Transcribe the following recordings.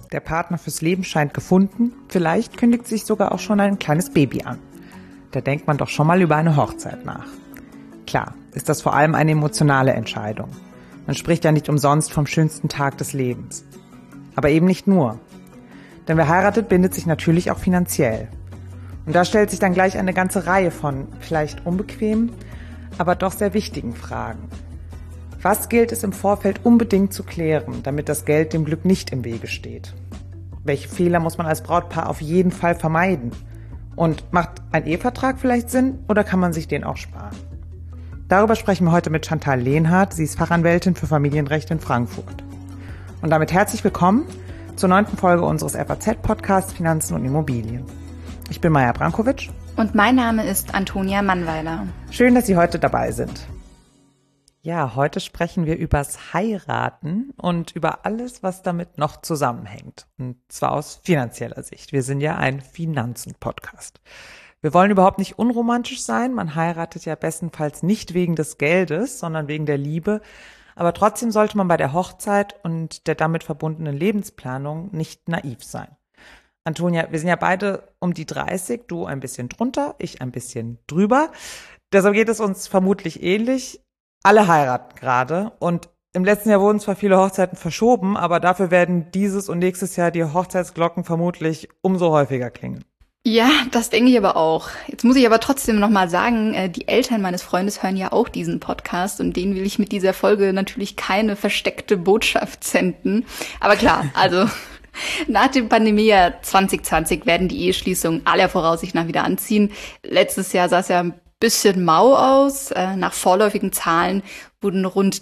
Der Partner fürs Leben scheint gefunden. Vielleicht kündigt sich sogar auch schon ein kleines Baby an. Da denkt man doch schon mal über eine Hochzeit nach. Klar, ist das vor allem eine emotionale Entscheidung. Man spricht ja nicht umsonst vom schönsten Tag des Lebens. Aber eben nicht nur. Denn wer heiratet, bindet sich natürlich auch finanziell. Und da stellt sich dann gleich eine ganze Reihe von vielleicht unbequemen, aber doch sehr wichtigen Fragen. Was gilt es im Vorfeld unbedingt zu klären, damit das Geld dem Glück nicht im Wege steht? Welche Fehler muss man als Brautpaar auf jeden Fall vermeiden? Und macht ein Ehevertrag vielleicht Sinn oder kann man sich den auch sparen? Darüber sprechen wir heute mit Chantal Lehnhardt. Sie ist Fachanwältin für Familienrecht in Frankfurt. Und damit herzlich willkommen zur 9. Folge unseres FAZ-Podcasts Finanzen und Immobilien. Ich bin Maja Brankovic. Und mein Name ist Antonia Mannweiler. Schön, dass Sie heute dabei sind. Ja, heute sprechen wir übers Heiraten und über alles, was damit noch zusammenhängt. Und zwar aus finanzieller Sicht. Wir sind ja ein Finanzen-Podcast. Wir wollen überhaupt nicht unromantisch sein. Man heiratet ja bestenfalls nicht wegen des Geldes, sondern wegen der Liebe. Aber trotzdem sollte man bei der Hochzeit und der damit verbundenen Lebensplanung nicht naiv sein. Antonia, wir sind ja beide um die 30, du ein bisschen drunter, ich ein bisschen drüber. Deshalb geht es uns vermutlich ähnlich. Alle heiraten gerade und im letzten Jahr wurden zwar viele Hochzeiten verschoben, aber dafür werden dieses und nächstes Jahr die Hochzeitsglocken vermutlich umso häufiger klingen. Ja, das denke ich aber auch. Jetzt muss ich aber trotzdem nochmal sagen, die Eltern meines Freundes hören ja auch diesen Podcast und denen will ich mit dieser Folge natürlich keine versteckte Botschaft senden. Aber klar, also nach dem Pandemiejahr 2020 werden die Eheschließungen aller Voraussicht nach wieder anziehen. Letztes Jahr sah es ja ein bisschen mau aus. Nach vorläufigen Zahlen wurden rund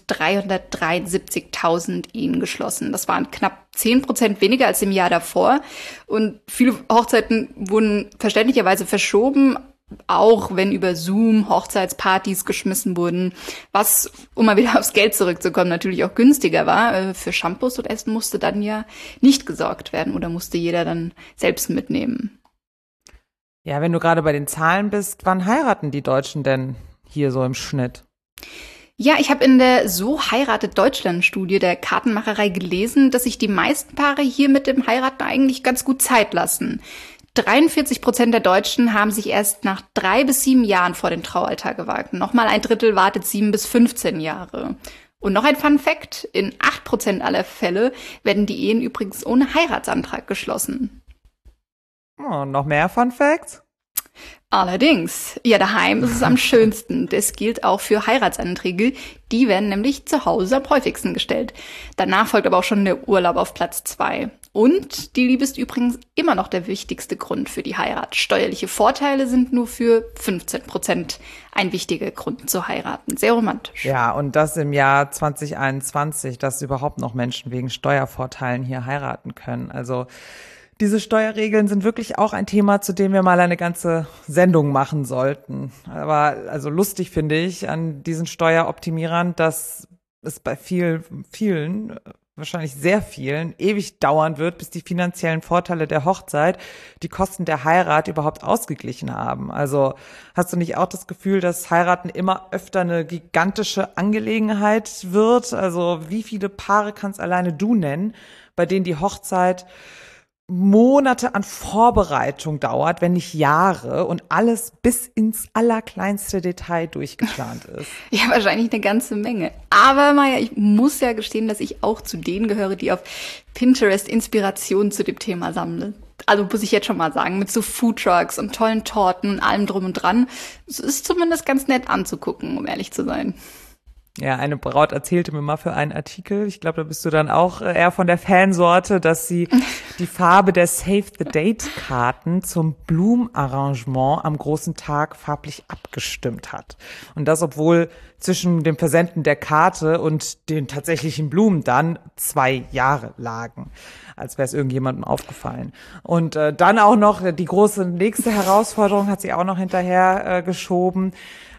373.000 Ehen geschlossen. Das waren knapp 10% weniger als im Jahr davor. Und viele Hochzeiten wurden verständlicherweise verschoben, auch wenn über Zoom Hochzeitspartys geschmissen wurden, was, um mal wieder aufs Geld zurückzukommen, natürlich auch günstiger war. Für Shampoos und Essen musste dann ja nicht gesorgt werden oder musste jeder dann selbst mitnehmen. Ja, wenn du gerade bei den Zahlen bist, wann heiraten die Deutschen denn hier so im Schnitt? Ja, ich habe in der So heiratet Deutschland-Studie der Kartenmacherei gelesen, dass sich die meisten Paare hier mit dem Heiraten eigentlich ganz gut Zeit lassen. 43% der Deutschen haben sich erst nach 3 bis 7 Jahren vor den Traualtar gewagt. Nochmal ein Drittel wartet 7 bis 15 Jahre. Und noch ein Fun Fact, in 8% aller Fälle werden die Ehen übrigens ohne Heiratsantrag geschlossen. Oh, noch mehr Fun Facts? Allerdings, ja, daheim ist es am schönsten. Das gilt auch für Heiratsanträge. Die werden nämlich zu Hause am häufigsten gestellt. Danach folgt aber auch schon der Urlaub auf Platz 2. Und die Liebe ist übrigens immer noch der wichtigste Grund für die Heirat. Steuerliche Vorteile sind nur für 15% ein wichtiger Grund zu heiraten. Sehr romantisch. Ja, und das im Jahr 2021, dass überhaupt noch Menschen wegen Steuervorteilen hier heiraten können. Also diese Steuerregeln sind wirklich auch ein Thema, zu dem wir mal eine ganze Sendung machen sollten. Aber also lustig finde ich an diesen Steueroptimierern, dass es bei vielen, wahrscheinlich sehr vielen, ewig dauern wird, bis die finanziellen Vorteile der Hochzeit die Kosten der Heirat überhaupt ausgeglichen haben. Also hast du nicht auch das Gefühl, dass Heiraten immer öfter eine gigantische Angelegenheit wird? Also wie viele Paare kannst alleine du nennen, bei denen die Hochzeit Monate an Vorbereitung dauert, wenn nicht Jahre und alles bis ins allerkleinste Detail durchgeplant ist? Ja, wahrscheinlich eine ganze Menge. Aber Maja, ich muss ja gestehen, dass ich auch zu denen gehöre, die auf Pinterest Inspirationen zu dem Thema sammeln. Also muss ich jetzt schon mal sagen, mit so Foodtrucks und tollen Torten und allem drum und dran. Es ist zumindest ganz nett anzugucken, um ehrlich zu sein. Ja, eine Braut erzählte mir mal für einen Artikel, ich glaube, da bist du dann auch eher von der Fansorte, dass sie die Farbe der Save-the-Date-Karten zum Blumenarrangement am großen Tag farblich abgestimmt hat. Und das, obwohl zwischen dem Versenden der Karte und den tatsächlichen Blumen dann 2 Jahre lagen. Als wäre es irgendjemandem aufgefallen. Und dann auch noch die große nächste Herausforderung hat sie auch noch hinterher geschoben.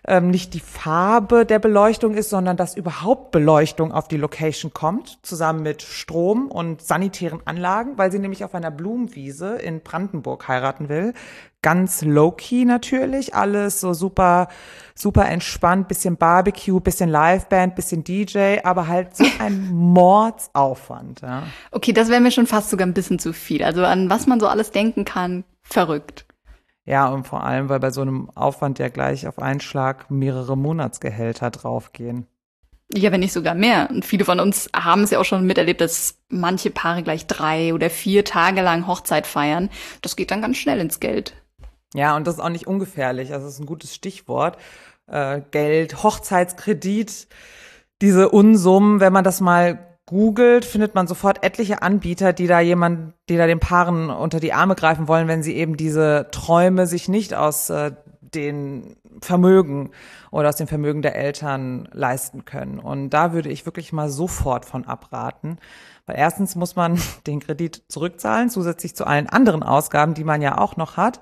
nicht die Farbe der Beleuchtung ist, sondern dass überhaupt Beleuchtung auf die Location kommt, zusammen mit Strom und sanitären Anlagen, weil sie nämlich auf einer Blumenwiese in Brandenburg heiraten will. Ganz low-key natürlich, alles so super, super entspannt, bisschen Barbecue, bisschen Liveband, bisschen DJ, aber halt so ein Mordsaufwand. Ja. Okay, das wäre mir schon fast sogar ein bisschen zu viel. Also an was man so alles denken kann, verrückt. Ja, und vor allem, weil bei so einem Aufwand ja gleich auf einen Schlag mehrere Monatsgehälter draufgehen. Ja, wenn nicht sogar mehr. Und viele von uns haben es ja auch schon miterlebt, dass manche Paare gleich 3 oder 4 Tage lang Hochzeit feiern. Das geht dann ganz schnell ins Geld. Ja, und das ist auch nicht ungefährlich. Also das ist ein gutes Stichwort. Geld, Hochzeitskredit, diese Unsummen, wenn man das mal googelt, findet man sofort etliche Anbieter, die da den Paaren unter die Arme greifen wollen, wenn sie eben diese Träume sich nicht aus den Vermögen oder aus dem Vermögen der Eltern leisten können. Und da würde ich wirklich mal sofort von abraten. Weil erstens muss man den Kredit zurückzahlen, zusätzlich zu allen anderen Ausgaben, die man ja auch noch hat.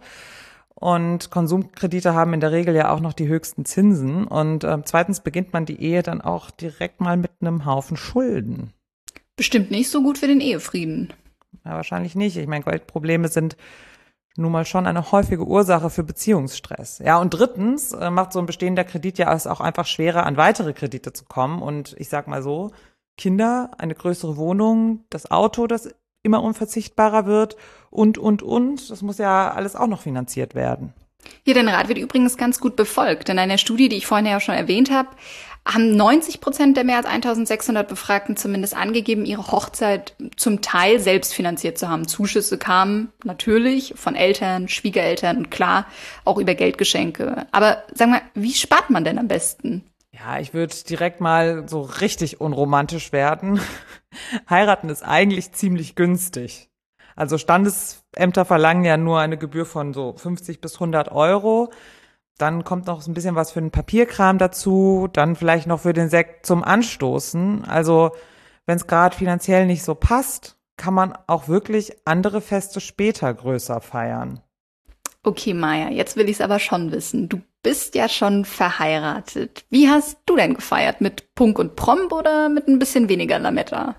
Und Konsumkredite haben in der Regel ja auch noch die höchsten Zinsen. Und zweitens beginnt man die Ehe dann auch direkt mal mit einem Haufen Schulden. Bestimmt nicht so gut für den Ehefrieden. Ja, wahrscheinlich nicht. Ich meine, Geldprobleme sind nun mal schon eine häufige Ursache für Beziehungsstress. Ja, und drittens macht so ein bestehender Kredit ja es auch einfach schwerer, an weitere Kredite zu kommen. Und ich sag mal so, Kinder, eine größere Wohnung, das Auto, das immer unverzichtbarer wird und. Das muss ja alles auch noch finanziert werden. Hier, dein Rat wird übrigens ganz gut befolgt. In einer Studie, die ich vorhin ja schon erwähnt habe, haben 90% der mehr als 1600 Befragten zumindest angegeben, ihre Hochzeit zum Teil selbst finanziert zu haben. Zuschüsse kamen natürlich von Eltern, Schwiegereltern und klar auch über Geldgeschenke. Aber sag mal, wie spart man denn am besten? Ja, ich würde direkt mal so richtig unromantisch werden. Heiraten ist eigentlich ziemlich günstig. Also Standesämter verlangen ja nur eine Gebühr von so 50 bis 100 Euro. Dann kommt noch so ein bisschen was für den Papierkram dazu, dann vielleicht noch für den Sekt zum Anstoßen. Also wenn es gerade finanziell nicht so passt, kann man auch wirklich andere Feste später größer feiern. Okay, Maja, jetzt will ich es aber schon wissen. Du bist ja schon verheiratet. Wie hast du denn gefeiert? Mit Punk und Promp oder mit ein bisschen weniger Lametta?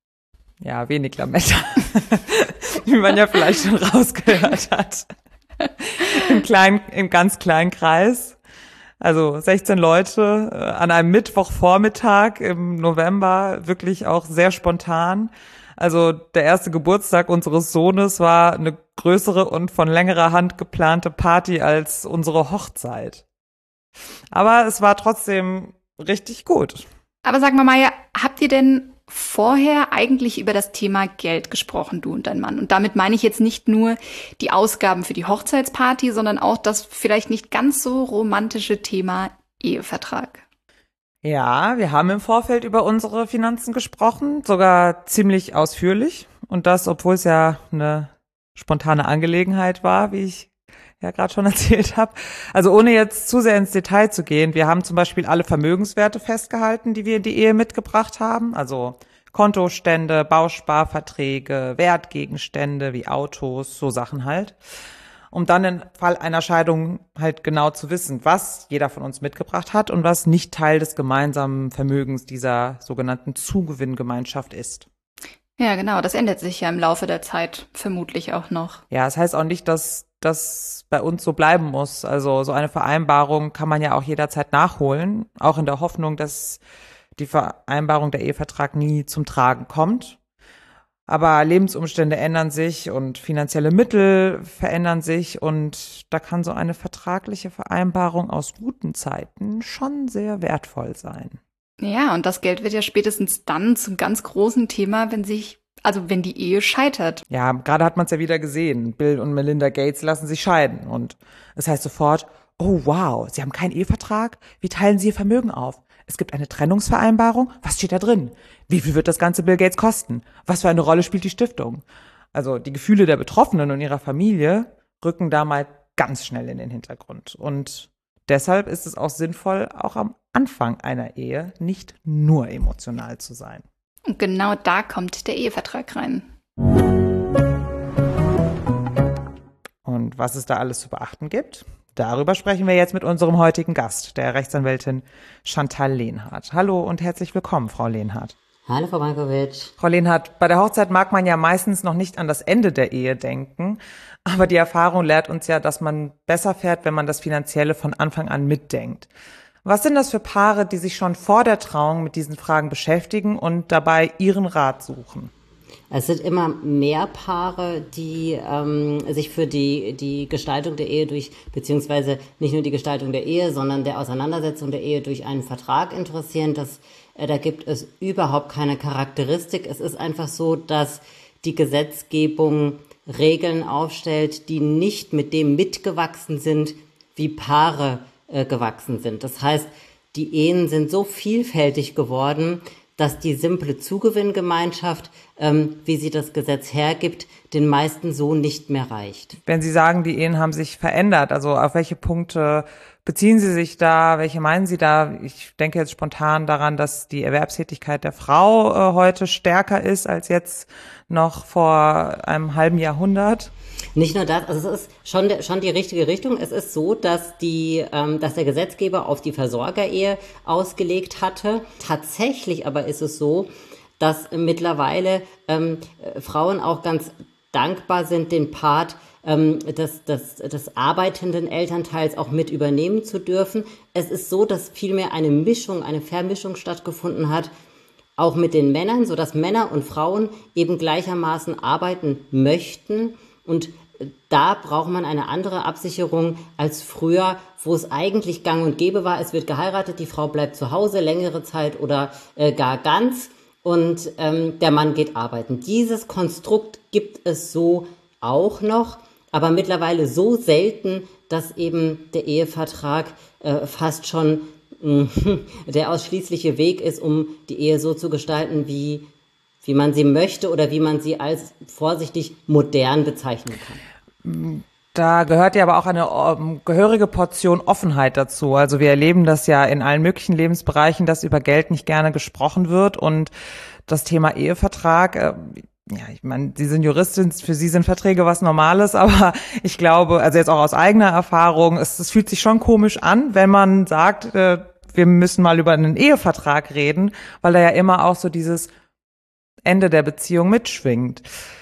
Ja, wenig Lametta. Wie man ja vielleicht schon rausgehört hat. Im ganz kleinen Kreis. Also 16 Leute an einem Mittwochvormittag im November, wirklich auch sehr spontan. Also der erste Geburtstag unseres Sohnes war eine größere und von längerer Hand geplante Party als unsere Hochzeit. Aber es war trotzdem richtig gut. Aber sag mal, Maja, habt ihr denn vorher eigentlich über das Thema Geld gesprochen, du und dein Mann? Und damit meine ich jetzt nicht nur die Ausgaben für die Hochzeitsparty, sondern auch das vielleicht nicht ganz so romantische Thema Ehevertrag. Ja, wir haben im Vorfeld über unsere Finanzen gesprochen, sogar ziemlich ausführlich. Und das, obwohl es ja eine spontane Angelegenheit war, wie ich ja gerade schon erzählt habe. Also ohne jetzt zu sehr ins Detail zu gehen, wir haben zum Beispiel alle Vermögenswerte festgehalten, die wir in die Ehe mitgebracht haben. Also Kontostände, Bausparverträge, Wertgegenstände wie Autos, so Sachen halt. Um dann im Fall einer Scheidung halt genau zu wissen, was jeder von uns mitgebracht hat und was nicht Teil des gemeinsamen Vermögens dieser sogenannten Zugewinngemeinschaft ist. Ja, genau, das ändert sich ja im Laufe der Zeit vermutlich auch noch. Ja, das heißt auch nicht, dass das bei uns so bleiben muss. Also so eine Vereinbarung kann man ja auch jederzeit nachholen, auch in der Hoffnung, dass die Vereinbarung, der Ehevertrag nie zum Tragen kommt. Aber Lebensumstände ändern sich und finanzielle Mittel verändern sich und da kann so eine vertragliche Vereinbarung aus guten Zeiten schon sehr wertvoll sein. Ja, und das Geld wird ja spätestens dann zum ganz großen Thema, wenn die Ehe scheitert. Ja, gerade hat man es ja wieder gesehen. Bill und Melinda Gates lassen sich scheiden und es heißt sofort, oh wow, Sie haben keinen Ehevertrag? Wie teilen Sie Ihr Vermögen auf? Es gibt eine Trennungsvereinbarung? Was steht da drin? Wie viel wird das ganze Bill Gates kosten? Was für eine Rolle spielt die Stiftung? Also die Gefühle der Betroffenen und ihrer Familie rücken da mal ganz schnell in den Hintergrund. Und deshalb ist es auch sinnvoll, auch am Anfang einer Ehe nicht nur emotional zu sein. Und genau da kommt der Ehevertrag rein. Und was es da alles zu beachten gibt, darüber sprechen wir jetzt mit unserem heutigen Gast, der Rechtsanwältin Chantal Lehnhardt. Hallo und herzlich willkommen, Frau Lehnhardt. Hallo, Frau Brankovic. Frau Lehnhardt, bei der Hochzeit mag man ja meistens noch nicht an das Ende der Ehe denken, aber die Erfahrung lehrt uns ja, dass man besser fährt, wenn man das Finanzielle von Anfang an mitdenkt. Was sind das für Paare, die sich schon vor der Trauung mit diesen Fragen beschäftigen und dabei ihren Rat suchen? Es sind immer mehr Paare, die sich für die Gestaltung der Ehe beziehungsweise nicht nur die Gestaltung der Ehe, sondern der Auseinandersetzung der Ehe durch einen Vertrag interessieren. Da gibt es überhaupt keine Charakteristik. Es ist einfach so, dass die Gesetzgebung Regeln aufstellt, die nicht mit dem mitgewachsen sind, wie Paare gewachsen sind. Das heißt, die Ehen sind so vielfältig geworden, dass die simple Zugewinngemeinschaft, wie sie das Gesetz hergibt, den meisten so nicht mehr reicht. Wenn Sie sagen, die Ehen haben sich verändert, also auf welche Punkte beziehen Sie sich da, welche meinen Sie da? Ich denke jetzt spontan daran, dass die Erwerbstätigkeit der Frau heute stärker ist als jetzt noch vor einem halben Jahrhundert. Nicht nur das, also es ist schon die richtige Richtung. Es ist so, dass der Gesetzgeber auf die Versorgerehe ausgelegt hatte. Tatsächlich aber ist es so, dass mittlerweile Frauen auch ganz dankbar sind, den Part des arbeitenden Elternteils auch mit übernehmen zu dürfen. Es ist so, dass vielmehr eine Vermischung stattgefunden hat, auch mit den Männern, sodass Männer und Frauen eben gleichermaßen arbeiten möchten. Und da braucht man eine andere Absicherung als früher, wo es eigentlich gang und gäbe war. Es wird geheiratet, die Frau bleibt zu Hause längere Zeit oder gar ganz und der Mann geht arbeiten. Dieses Konstrukt gibt es so auch noch, aber mittlerweile so selten, dass eben der Ehevertrag fast schon der ausschließliche Weg ist, um die Ehe so zu gestalten, wie man sie möchte oder wie man sie als vorsichtig modern bezeichnen kann. Da gehört ja aber auch eine gehörige Portion Offenheit dazu. Also wir erleben das ja in allen möglichen Lebensbereichen, dass über Geld nicht gerne gesprochen wird. Und das Thema Ehevertrag, ja, ich meine, Sie sind Juristin, für Sie sind Verträge was Normales, aber ich glaube, also jetzt auch aus eigener Erfahrung, es fühlt sich schon komisch an, wenn man sagt, wir müssen mal über einen Ehevertrag reden, weil da ja immer auch so dieses Ende der Beziehung mitschwingt.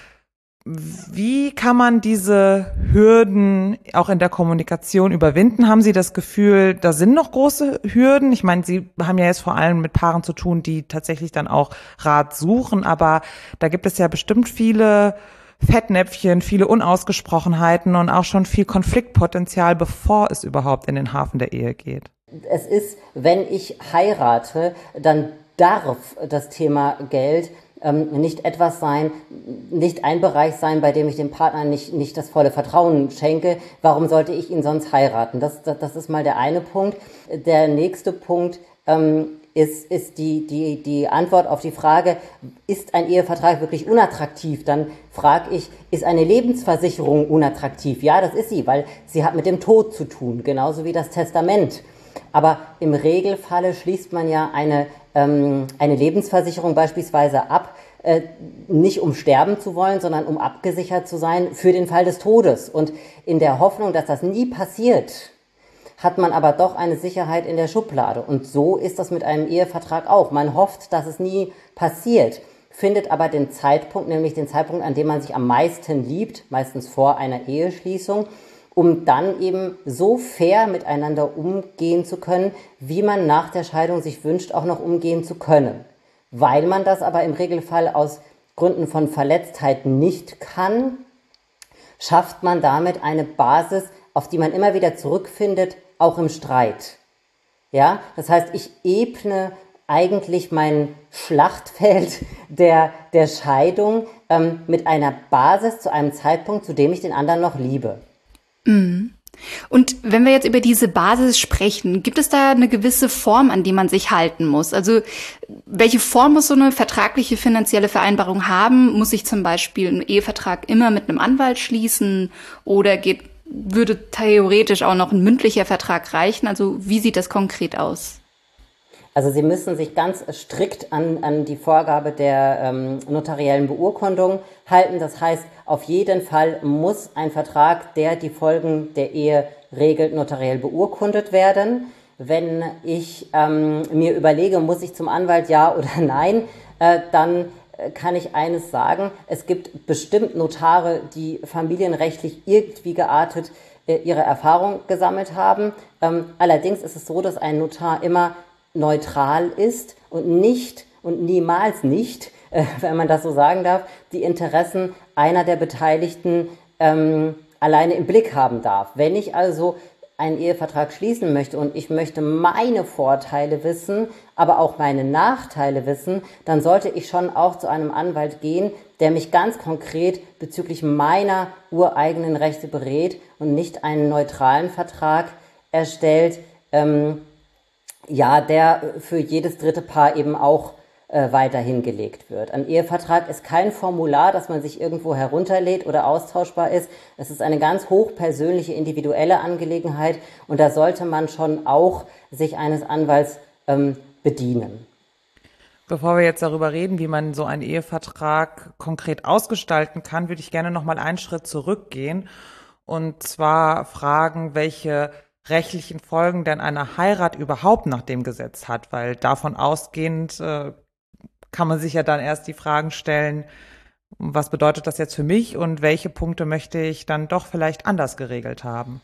Wie kann man diese Hürden auch in der Kommunikation überwinden? Haben Sie das Gefühl, da sind noch große Hürden? Ich meine, Sie haben ja jetzt vor allem mit Paaren zu tun, die tatsächlich dann auch Rat suchen, aber da gibt es ja bestimmt viele Fettnäpfchen, viele Unausgesprochenheiten und auch schon viel Konfliktpotenzial, bevor es überhaupt in den Hafen der Ehe geht. Es ist, wenn ich heirate, dann darf das Thema Geld nicht etwas sein, nicht ein Bereich sein, bei dem ich dem Partner nicht das volle Vertrauen schenke. Warum sollte ich ihn sonst heiraten? Das ist mal der eine Punkt. Der nächste Punkt ist die Antwort auf die Frage, ist ein Ehevertrag wirklich unattraktiv? Dann frage ich, ist eine Lebensversicherung unattraktiv? Ja, das ist sie, weil sie hat mit dem Tod zu tun, genauso wie das Testament. Aber im Regelfalle schließt man ja eine Lebensversicherung beispielsweise ab, nicht um sterben zu wollen, sondern um abgesichert zu sein für den Fall des Todes. Und in der Hoffnung, dass das nie passiert, hat man aber doch eine Sicherheit in der Schublade. Und so ist das mit einem Ehevertrag auch. Man hofft, dass es nie passiert, findet aber den Zeitpunkt, nämlich den Zeitpunkt, an dem man sich am meisten liebt, meistens vor einer Eheschließung, um dann eben so fair miteinander umgehen zu können, wie man nach der Scheidung sich wünscht, auch noch umgehen zu können. Weil man das aber im Regelfall aus Gründen von Verletztheit nicht kann, schafft man damit eine Basis, auf die man immer wieder zurückfindet, auch im Streit. Ja, das heißt, ich ebne eigentlich mein Schlachtfeld der Scheidung mit einer Basis zu einem Zeitpunkt, zu dem ich den anderen noch liebe. Und wenn wir jetzt über diese Basis sprechen, gibt es da eine gewisse Form, an die man sich halten muss? Also welche Form muss so eine vertragliche finanzielle Vereinbarung haben? Muss ich zum Beispiel einen Ehevertrag immer mit einem Anwalt schließen oder würde theoretisch auch noch ein mündlicher Vertrag reichen? Also wie sieht das konkret aus? Also Sie müssen sich ganz strikt an die Vorgabe der notariellen Beurkundung halten. Das heißt, auf jeden Fall muss ein Vertrag, der die Folgen der Ehe regelt, notariell beurkundet werden. Wenn ich mir überlege, muss ich zum Anwalt ja oder nein, dann kann ich eines sagen: Es gibt bestimmt Notare, die familienrechtlich irgendwie geartet ihre Erfahrung gesammelt haben. Allerdings ist es so, dass ein Notar immer neutral ist und nicht und niemals nicht, wenn man das so sagen darf, die Interessen einer der Beteiligten alleine im Blick haben darf. Wenn ich also einen Ehevertrag schließen möchte und ich möchte meine Vorteile wissen, aber auch meine Nachteile wissen, dann sollte ich schon auch zu einem Anwalt gehen, der mich ganz konkret bezüglich meiner ureigenen Rechte berät und nicht einen neutralen Vertrag erstellt, der für jedes dritte Paar eben auch weiter hingelegt wird. Ein Ehevertrag ist kein Formular, das man sich irgendwo herunterlädt oder austauschbar ist. Es ist eine ganz hochpersönliche, individuelle Angelegenheit und da sollte man schon auch sich eines Anwalts bedienen. Bevor wir jetzt darüber reden, wie man so einen Ehevertrag konkret ausgestalten kann, würde ich gerne noch mal einen Schritt zurückgehen und zwar fragen, welche rechtlichen Folgen denn eine Heirat überhaupt nach dem Gesetz hat, weil davon ausgehend kann man sich ja dann erst die Fragen stellen, was bedeutet das jetzt für mich und welche Punkte möchte ich dann doch vielleicht anders geregelt haben?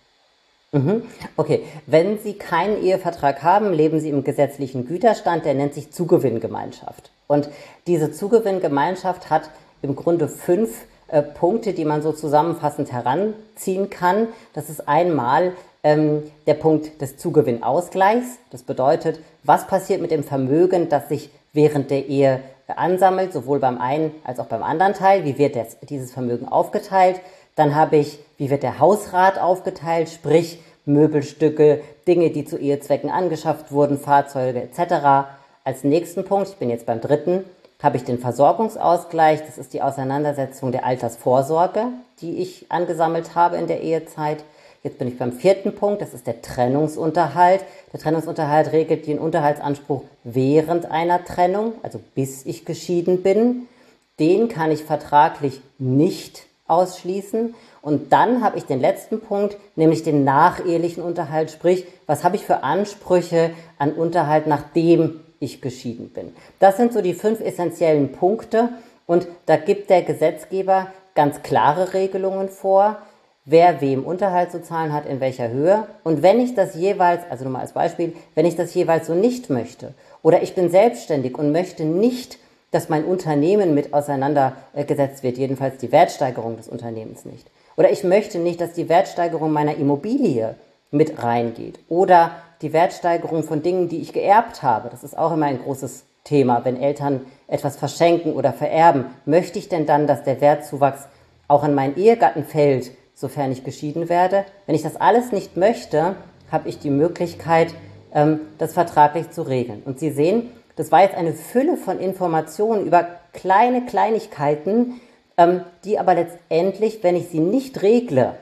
Okay, wenn Sie keinen Ehevertrag haben, leben Sie im gesetzlichen Güterstand, der nennt sich Zugewinngemeinschaft. Und diese Zugewinngemeinschaft hat im Grunde 5 Punkte, die man so zusammenfassend heranziehen kann. Das ist einmal der Punkt des Zugewinnausgleichs. Das bedeutet, was passiert mit dem Vermögen, das sich während der Ehe ansammelt, sowohl beim einen als auch beim anderen Teil. Wie wird dieses Vermögen aufgeteilt? Dann habe ich, wie wird der Hausrat aufgeteilt, sprich Möbelstücke, Dinge, die zu Ehezwecken angeschafft wurden, Fahrzeuge etc. Als nächsten Punkt, ich bin jetzt beim 3., habe ich den Versorgungsausgleich. Das ist die Auseinandersetzung der Altersvorsorge, die ich angesammelt habe in der Ehezeit. Jetzt bin ich beim 4. Punkt, das ist der Trennungsunterhalt. Der Trennungsunterhalt regelt den Unterhaltsanspruch während einer Trennung, also bis ich geschieden bin. Den kann ich vertraglich nicht ausschließen. Und dann habe ich den letzten Punkt, nämlich den nachehelichen Unterhalt, sprich, was habe ich für Ansprüche an Unterhalt, nachdem ich geschieden bin. Das sind so die 5 essentiellen Punkte und da gibt der Gesetzgeber ganz klare Regelungen vor, wer wem Unterhalt zu zahlen hat, in welcher Höhe. Und wenn ich das jeweils, also nur mal als Beispiel, wenn ich das jeweils so nicht möchte oder ich bin selbstständig und möchte nicht, dass mein Unternehmen mit auseinandergesetzt wird, jedenfalls die Wertsteigerung des Unternehmens nicht. Oder ich möchte nicht, dass die Wertsteigerung meiner Immobilie mit reingeht oder die Wertsteigerung von Dingen, die ich geerbt habe. Das ist auch immer ein großes Thema, wenn Eltern etwas verschenken oder vererben. Möchte ich denn dann, dass der Wertzuwachs auch an meinen Ehegatten fällt, sofern ich geschieden werde? Wenn ich das alles nicht möchte, habe ich die Möglichkeit, das vertraglich zu regeln. Und Sie sehen, das war jetzt eine Fülle von Informationen über kleine Kleinigkeiten, die aber letztendlich, wenn ich sie nicht regle,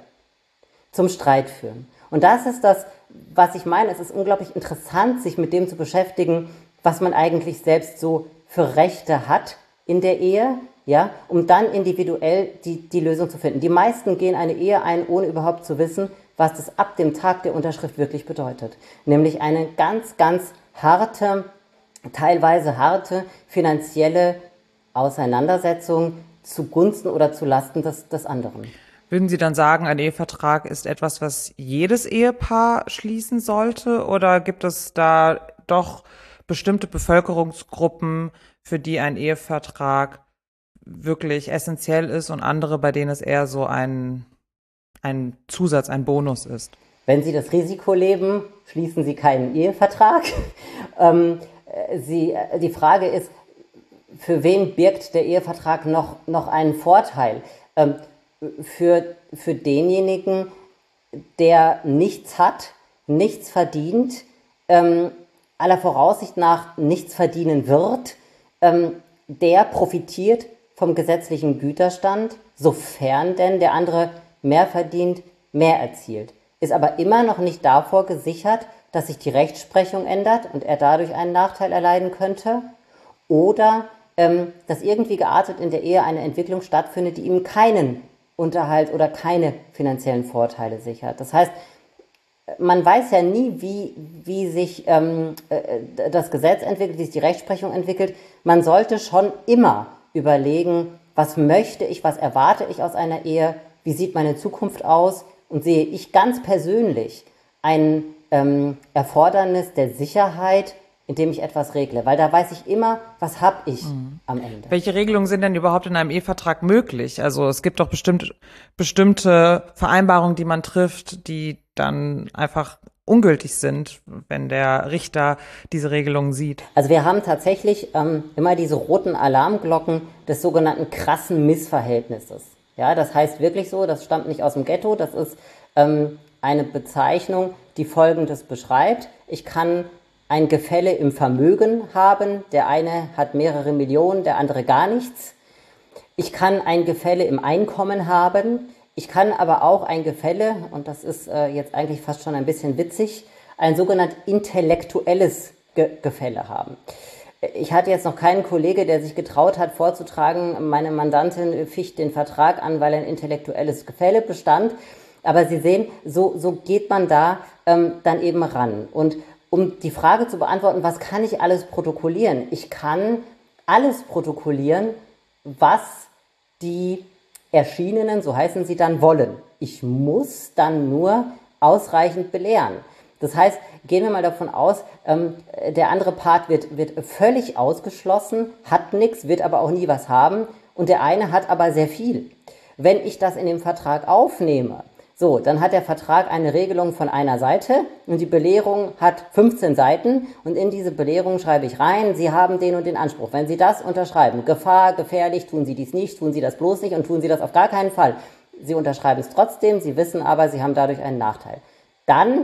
zum Streit führen. Und das ist das, was ich meine. Es ist unglaublich interessant, sich mit dem zu beschäftigen, was man eigentlich selbst so für Rechte hat in der Ehe, ja, um dann individuell die Lösung zu finden. Die meisten gehen eine Ehe ein, ohne überhaupt zu wissen, was das ab dem Tag der Unterschrift wirklich bedeutet. Nämlich eine ganz, ganz harte, teilweise harte finanzielle Auseinandersetzung zugunsten oder zulasten des anderen. Würden Sie dann sagen, ein Ehevertrag ist etwas, was jedes Ehepaar schließen sollte? Oder gibt es da doch bestimmte Bevölkerungsgruppen, für die ein Ehevertrag wirklich essentiell ist und andere, bei denen es eher so ein Zusatz, ein Bonus ist? Wenn Sie das Risiko leben, schließen Sie keinen Ehevertrag. Die Frage ist, für wen birgt der Ehevertrag noch einen Vorteil? Für denjenigen, der nichts hat, nichts verdient, aller Voraussicht nach nichts verdienen wird, der profitiert vom gesetzlichen Güterstand, sofern denn der andere mehr verdient, mehr erzielt. Ist aber immer noch nicht davor gesichert, dass sich die Rechtsprechung ändert und er dadurch einen Nachteil erleiden könnte oder dass irgendwie geartet in der Ehe eine Entwicklung stattfindet, die ihm keinen Unterhalt oder keine finanziellen Vorteile sichert. Das heißt, man weiß ja nie, wie sich das Gesetz entwickelt, wie sich die Rechtsprechung entwickelt. Man sollte schon immer überlegen, was möchte ich, was erwarte ich aus einer Ehe, wie sieht meine Zukunft aus und sehe ich ganz persönlich ein Erfordernis der Sicherheit, indem ich etwas regle. Weil da weiß ich immer, was habe ich am Ende. Welche Regelungen sind denn überhaupt in einem Ehevertrag möglich? Also es gibt doch bestimmte Vereinbarungen, die man trifft, die dann einfach ungültig sind, wenn der Richter diese Regelungen sieht. Also wir haben tatsächlich immer diese roten Alarmglocken des sogenannten krassen Missverhältnisses. Ja, das heißt wirklich so, das stammt nicht aus dem Ghetto, das ist eine Bezeichnung, die Folgendes beschreibt. Ich kann ein Gefälle im Vermögen haben, der eine hat mehrere Millionen, der andere gar nichts. Ich kann ein Gefälle im Einkommen haben, ich kann aber auch ein Gefälle, und das ist jetzt eigentlich fast schon ein bisschen witzig, ein sogenannt intellektuelles Gefälle haben. Ich hatte jetzt noch keinen Kollege, der sich getraut hat vorzutragen, meine Mandantin ficht den Vertrag an, weil ein intellektuelles Gefälle bestand. Aber Sie sehen, so geht man da dann eben ran. Und um die Frage zu beantworten, was kann ich alles protokollieren? Ich kann alles protokollieren, was die Erschienenen, so heißen sie dann, wollen. Ich muss dann nur ausreichend belehren. Das heißt, gehen wir mal davon aus, der andere Part wird völlig ausgeschlossen, hat nichts, wird aber auch nie was haben und der eine hat aber sehr viel. Wenn ich das in dem Vertrag aufnehme, so, dann hat der Vertrag eine Regelung von einer Seite und die Belehrung hat 15 Seiten und in diese Belehrung schreibe ich rein, Sie haben den und den Anspruch. Wenn Sie das unterschreiben, Gefahr, gefährlich, tun Sie dies nicht, tun Sie das bloß nicht und tun Sie das auf gar keinen Fall. Sie unterschreiben es trotzdem, Sie wissen aber, Sie haben dadurch einen Nachteil. Dann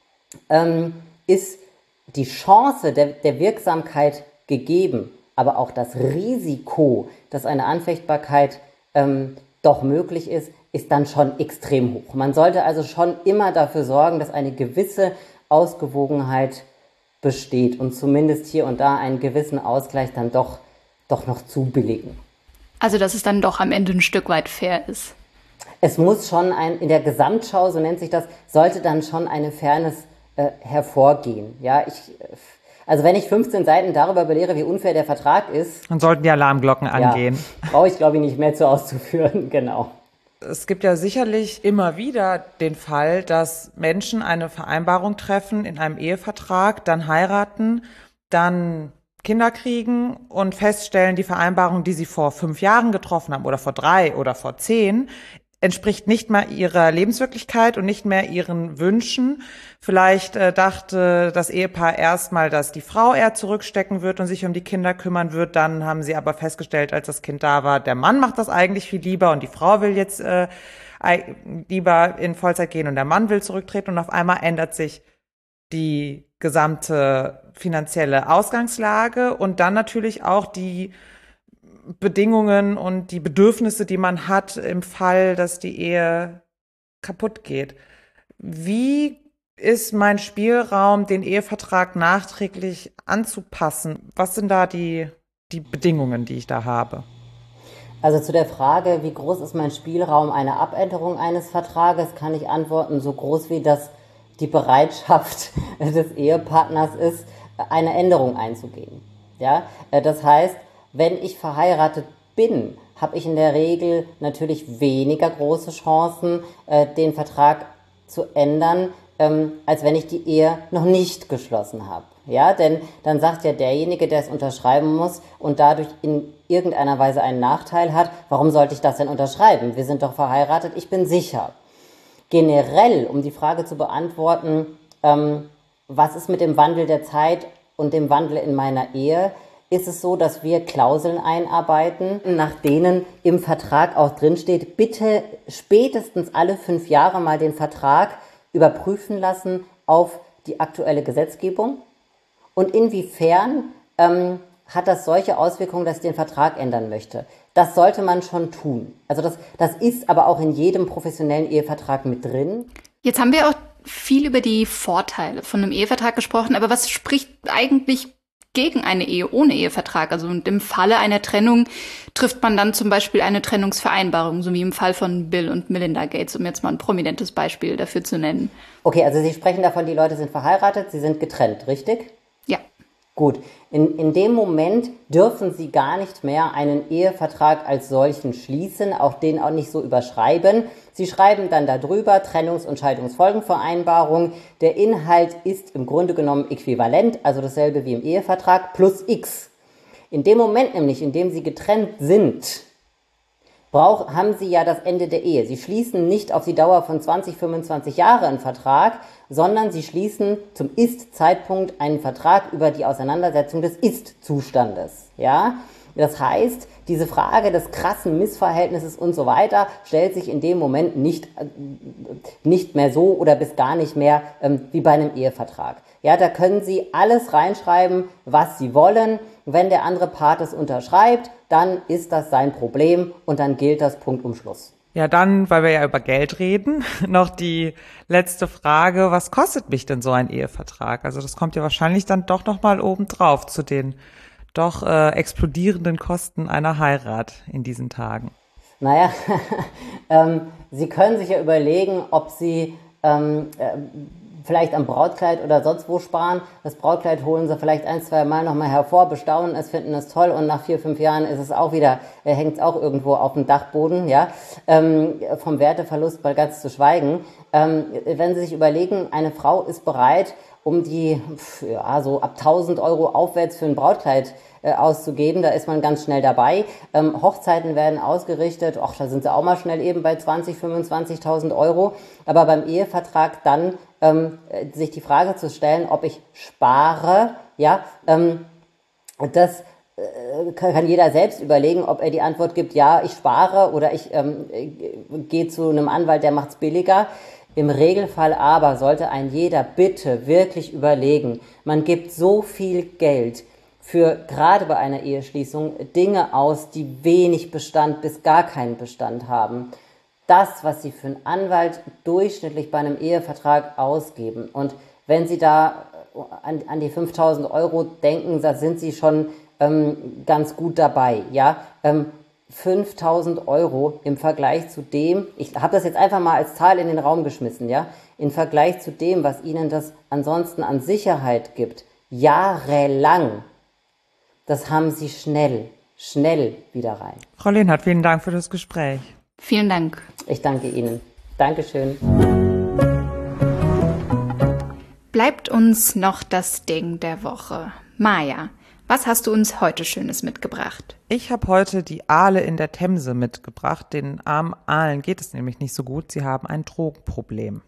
ist die Chance der Wirksamkeit gegeben, aber auch das Risiko, dass eine Anfechtbarkeit doch möglich ist dann schon extrem hoch. Man sollte also schon immer dafür sorgen, dass eine gewisse Ausgewogenheit besteht und zumindest hier und da einen gewissen Ausgleich dann doch noch zubilligen. Also dass es dann doch am Ende ein Stück weit fair ist. Es muss schon in der Gesamtschau, so nennt sich das, sollte dann schon eine Fairness hervorgehen. Ja, also wenn ich 15 Seiten darüber belehre, wie unfair der Vertrag ist, dann sollten die Alarmglocken angehen. Brauche ich, glaube ich, nicht mehr zu auszuführen, genau. Es gibt ja sicherlich immer wieder den Fall, dass Menschen eine Vereinbarung treffen in einem Ehevertrag, dann heiraten, dann Kinder kriegen und feststellen, die Vereinbarung, die sie vor 5 Jahren getroffen haben oder vor 3 oder vor 10, entspricht nicht mehr ihrer Lebenswirklichkeit und nicht mehr ihren Wünschen. Vielleicht dachte das Ehepaar erstmal, dass die Frau eher zurückstecken wird und sich um die Kinder kümmern wird. Dann haben sie aber festgestellt, als das Kind da war, der Mann macht das eigentlich viel lieber und die Frau will jetzt lieber in Vollzeit gehen und der Mann will zurücktreten. Und auf einmal ändert sich die gesamte finanzielle Ausgangslage und dann natürlich auch die Bedingungen und die Bedürfnisse, die man hat im Fall, dass die Ehe kaputt geht. Wie ist mein Spielraum, den Ehevertrag nachträglich anzupassen? Was sind da die Bedingungen, die ich da habe? Also zu der Frage, wie groß ist mein Spielraum einer Abänderung eines Vertrages, kann ich antworten, so groß wie das die Bereitschaft des Ehepartners ist, eine Änderung einzugehen. Ja, das heißt, wenn ich verheiratet bin, habe ich in der Regel natürlich weniger große Chancen, den Vertrag zu ändern, als wenn ich die Ehe noch nicht geschlossen habe. Ja, denn dann sagt ja derjenige, der es unterschreiben muss und dadurch in irgendeiner Weise einen Nachteil hat, warum sollte ich das denn unterschreiben? Wir sind doch verheiratet, ich bin sicher. Generell, um die Frage zu beantworten, was ist mit dem Wandel der Zeit und dem Wandel in meiner Ehe, ist es so, dass wir Klauseln einarbeiten, nach denen im Vertrag auch drinsteht, bitte spätestens alle 5 Jahre mal den Vertrag überprüfen lassen auf die aktuelle Gesetzgebung und inwiefern hat das solche Auswirkungen, dass ich den Vertrag ändern möchte. Das sollte man schon tun. Also das ist aber auch in jedem professionellen Ehevertrag mit drin. Jetzt haben wir auch viel über die Vorteile von einem Ehevertrag gesprochen, aber was spricht eigentlich gegen eine Ehe ohne Ehevertrag. Also und im Falle einer Trennung trifft man dann zum Beispiel eine Trennungsvereinbarung, so wie im Fall von Bill und Melinda Gates, um jetzt mal ein prominentes Beispiel dafür zu nennen. Okay, also Sie sprechen davon, die Leute sind verheiratet, sie sind getrennt, richtig? Ja. Gut, in dem Moment dürfen Sie gar nicht mehr einen Ehevertrag als solchen schließen, auch den auch nicht so überschreiben. Sie schreiben dann darüber Trennungs- und Scheidungsfolgenvereinbarung. Der Inhalt ist im Grunde genommen äquivalent, also dasselbe wie im Ehevertrag, plus X. In dem Moment nämlich, in dem Sie getrennt sind, haben Sie ja das Ende der Ehe. Sie schließen nicht auf die Dauer von 20, 25 Jahre einen Vertrag, sondern Sie schließen zum Ist-Zeitpunkt einen Vertrag über die Auseinandersetzung des Ist-Zustandes. Ja? Das heißt, diese Frage des krassen Missverhältnisses und so weiter stellt sich in dem Moment nicht mehr so oder bis gar nicht mehr wie bei einem Ehevertrag. Ja, da können Sie alles reinschreiben, was Sie wollen. Wenn der andere Part es unterschreibt, dann ist das sein Problem und dann gilt das Punkt um Schluss. Ja, dann, weil wir ja über Geld reden, noch die letzte Frage, was kostet mich denn so ein Ehevertrag? Also das kommt ja wahrscheinlich dann doch nochmal obendrauf zu den doch explodierenden Kosten einer Heirat in diesen Tagen. Naja, Sie können sich ja überlegen, ob Sie vielleicht am Brautkleid oder sonst wo sparen. Das Brautkleid holen Sie vielleicht 1-2 Mal nochmal hervor, bestaunen es, finden es toll und nach 4-5 Jahren ist es auch wieder, hängt es auch irgendwo auf dem Dachboden, ja. Vom Werteverlust mal ganz zu schweigen. Wenn Sie sich überlegen, eine Frau ist bereit, um die, so ab 1.000 Euro aufwärts für ein Brautkleid auszugeben, da ist man ganz schnell dabei. Hochzeiten werden ausgerichtet, da sind sie auch mal schnell eben bei 20.000, 25.000 Euro. Aber beim Ehevertrag dann sich die Frage zu stellen, ob ich spare, das kann jeder selbst überlegen, ob er die Antwort gibt, ja, ich spare oder ich gehe zu einem Anwalt, der macht's billiger. Im Regelfall aber sollte ein jeder bitte wirklich überlegen, man gibt so viel Geld für gerade bei einer Eheschließung Dinge aus, die wenig Bestand bis gar keinen Bestand haben. Das, was Sie für einen Anwalt durchschnittlich bei einem Ehevertrag ausgeben und wenn Sie da an die 5.000 Euro denken, da sind Sie schon ganz gut dabei, ja. 5.000 Euro im Vergleich zu dem, ich habe das jetzt einfach mal als Zahl in den Raum geschmissen, ja, im Vergleich zu dem, was Ihnen das ansonsten an Sicherheit gibt, jahrelang, das haben Sie schnell wieder rein. Frau Lehnhardt, vielen Dank für das Gespräch. Vielen Dank. Ich danke Ihnen. Dankeschön. Bleibt uns noch das Ding der Woche. Maja, was hast du uns heute Schönes mitgebracht? Ich habe heute die Aale in der Themse mitgebracht. Den armen Aalen geht es nämlich nicht so gut. Sie haben ein Drogenproblem.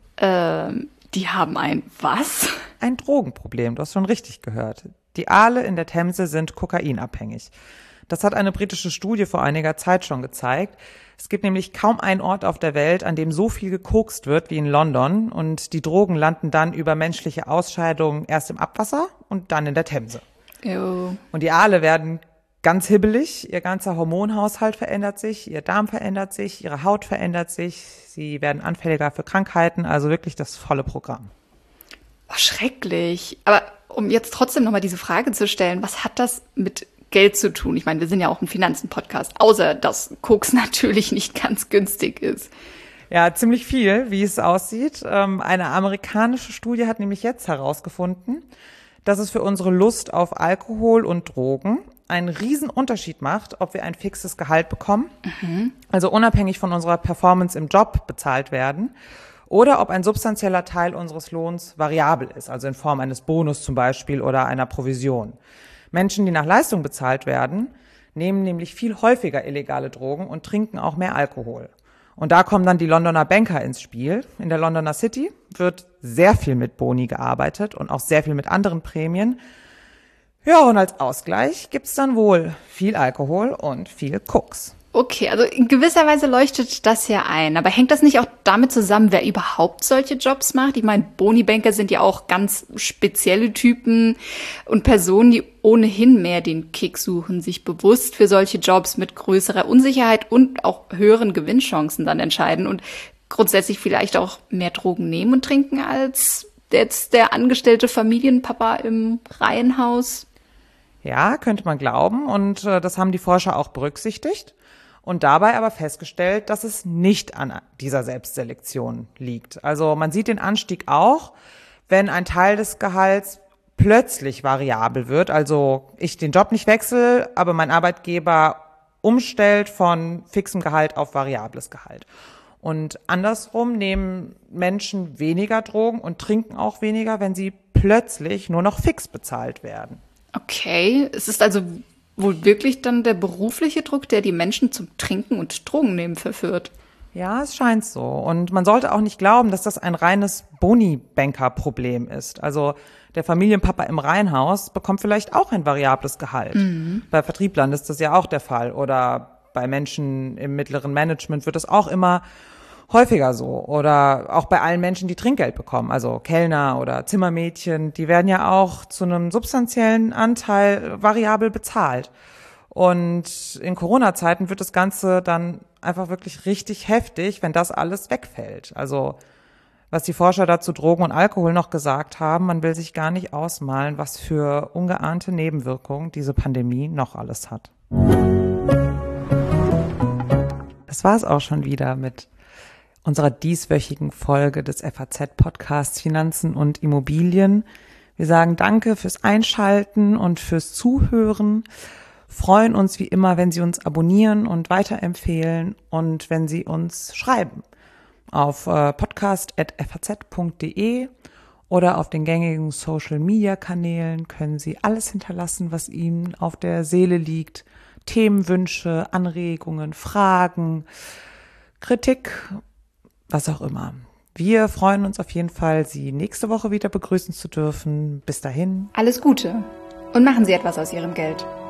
Die haben ein was? Ein Drogenproblem, du hast schon richtig gehört. Die Aale in der Themse sind kokainabhängig. Das hat eine britische Studie vor einiger Zeit schon gezeigt. Es gibt nämlich kaum einen Ort auf der Welt, an dem so viel gekokst wird wie in London. Und die Drogen landen dann über menschliche Ausscheidungen erst im Abwasser und dann in der Themse. Ew. Und die Aale werden ganz hibbelig, ihr ganzer Hormonhaushalt verändert sich, ihr Darm verändert sich, ihre Haut verändert sich, sie werden anfälliger für Krankheiten, also wirklich das volle Programm. Oh, schrecklich. Aber um jetzt trotzdem nochmal diese Frage zu stellen, was hat das mit Geld zu tun? Ich meine, wir sind ja auch ein Finanzen-Podcast, außer dass Koks natürlich nicht ganz günstig ist. Ja, ziemlich viel, wie es aussieht. Eine amerikanische Studie hat nämlich jetzt herausgefunden, dass es für unsere Lust auf Alkohol und Drogen einen riesen Unterschied macht, ob wir ein fixes Gehalt bekommen, also unabhängig von unserer Performance im Job bezahlt werden, oder ob ein substanzieller Teil unseres Lohns variabel ist, also in Form eines Bonus zum Beispiel oder einer Provision. Menschen, die nach Leistung bezahlt werden, nehmen nämlich viel häufiger illegale Drogen und trinken auch mehr Alkohol. Und da kommen dann die Londoner Banker ins Spiel. In der Londoner City wird sehr viel mit Boni gearbeitet und auch sehr viel mit anderen Prämien. Ja, und als Ausgleich gibt's dann wohl viel Alkohol und viel Koks. Okay, also in gewisser Weise leuchtet das ja ein. Aber hängt das nicht auch damit zusammen, wer überhaupt solche Jobs macht? Ich meine, Boni-Banker sind ja auch ganz spezielle Typen und Personen, die ohnehin mehr den Kick suchen, sich bewusst für solche Jobs mit größerer Unsicherheit und auch höheren Gewinnchancen dann entscheiden und grundsätzlich vielleicht auch mehr Drogen nehmen und trinken als jetzt der angestellte Familienpapa im Reihenhaus. Ja, könnte man glauben, und das haben die Forscher auch berücksichtigt und dabei aber festgestellt, dass es nicht an dieser Selbstselektion liegt. Also man sieht den Anstieg auch, wenn ein Teil des Gehalts plötzlich variabel wird, also ich den Job nicht wechsle, aber mein Arbeitgeber umstellt von fixem Gehalt auf variables Gehalt. Und andersrum nehmen Menschen weniger Drogen und trinken auch weniger, wenn sie plötzlich nur noch fix bezahlt werden. Okay, es ist also wohl wirklich dann der berufliche Druck, der die Menschen zum Trinken und Drogennehmen verführt. Ja, es scheint so. Und man sollte auch nicht glauben, dass das ein reines Boni-Banker-Problem ist. Also der Familienpapa im Reihenhaus bekommt vielleicht auch ein variables Gehalt. Bei Vertrieblern ist das ja auch der Fall. Oder bei Menschen im mittleren Management wird es auch immer häufiger so. Oder auch bei allen Menschen, die Trinkgeld bekommen. Also Kellner oder Zimmermädchen, die werden ja auch zu einem substanziellen Anteil variabel bezahlt. Und in Corona-Zeiten wird das Ganze dann einfach wirklich richtig heftig, wenn das alles wegfällt. Also was die Forscher dazu Drogen und Alkohol noch gesagt haben, man will sich gar nicht ausmalen, was für ungeahnte Nebenwirkungen diese Pandemie noch alles hat. Das war es auch schon wieder mit unserer dieswöchigen Folge des FAZ-Podcasts Finanzen und Immobilien. Wir sagen Danke fürs Einschalten und fürs Zuhören. Freuen uns wie immer, wenn Sie uns abonnieren und weiterempfehlen und wenn Sie uns schreiben auf podcast@faz.de oder auf den gängigen Social-Media-Kanälen können Sie alles hinterlassen, was Ihnen auf der Seele liegt. Themenwünsche, Anregungen, Fragen, Kritik, was auch immer. Wir freuen uns auf jeden Fall, Sie nächste Woche wieder begrüßen zu dürfen. Bis dahin. Alles Gute und machen Sie etwas aus Ihrem Geld.